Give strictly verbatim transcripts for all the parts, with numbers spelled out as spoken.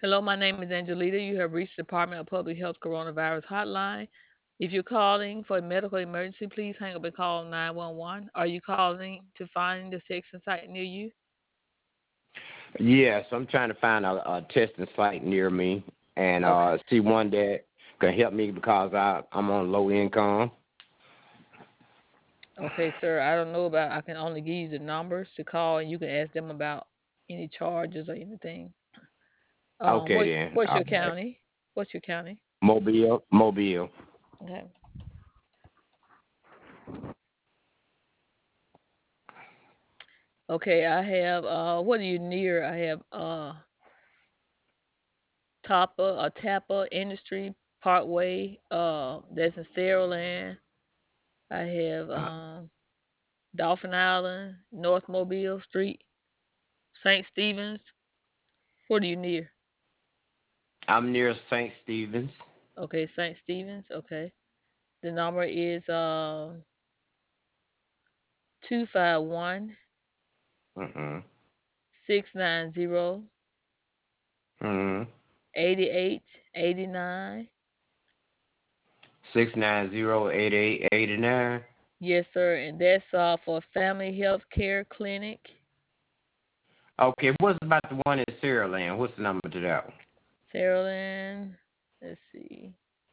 Hello, my name is Angelita. You have reached the Department of Public Health Coronavirus Hotline. If you're calling for a medical emergency, please hang up and call nine one one. Are you calling to find the section site near you? Yes, I'm trying to find a, a testing site near me and Okay. uh, see one that can help me because I, I'm on low income. Okay, sir. I don't know about. I can only give you the numbers to call, and you can ask them about any charges or anything. Um, Okay what then. what's All your right. county? What's your county? Mobile, Mobile. Okay. Okay. I have. Uh, what are you near? I have. Uh, Tapa or Tapa Industry Parkway. Uh, that's in Saraland. I have Uh, um Dolphin Island, North Mobile Street, Saint Stephen's. What are you near? I'm near Saint Stephen's. Okay, Saint Stephen's. Okay. The number is uh two five one Mm-hmm. six nine zero Mm-hmm. eighty eight eighty nine. Six nine zero eight eight eighty nine. Yes, sir. And that's uh for Family Health Care Clinic. Okay, what's about the one in Sierra Land? What's the number to that one? Saraland. Let's see.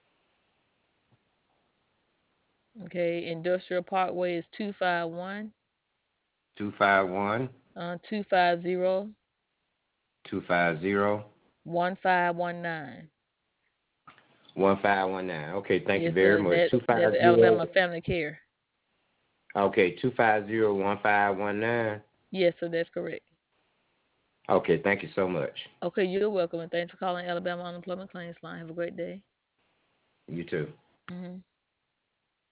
Okay, Industrial Parkway is two five one Two five one uh two five zero two five zero one five one nine. one five one nine. Okay, thank you Yes, very sir. much. That Two that's five zero. Alabama Family Care. Okay, two five zero one five one nine. Yes, sir. That's correct. Okay, thank you so much. Okay, you're welcome, and thanks for calling Alabama Unemployment Claims Line. Have a great day. You too. Hmm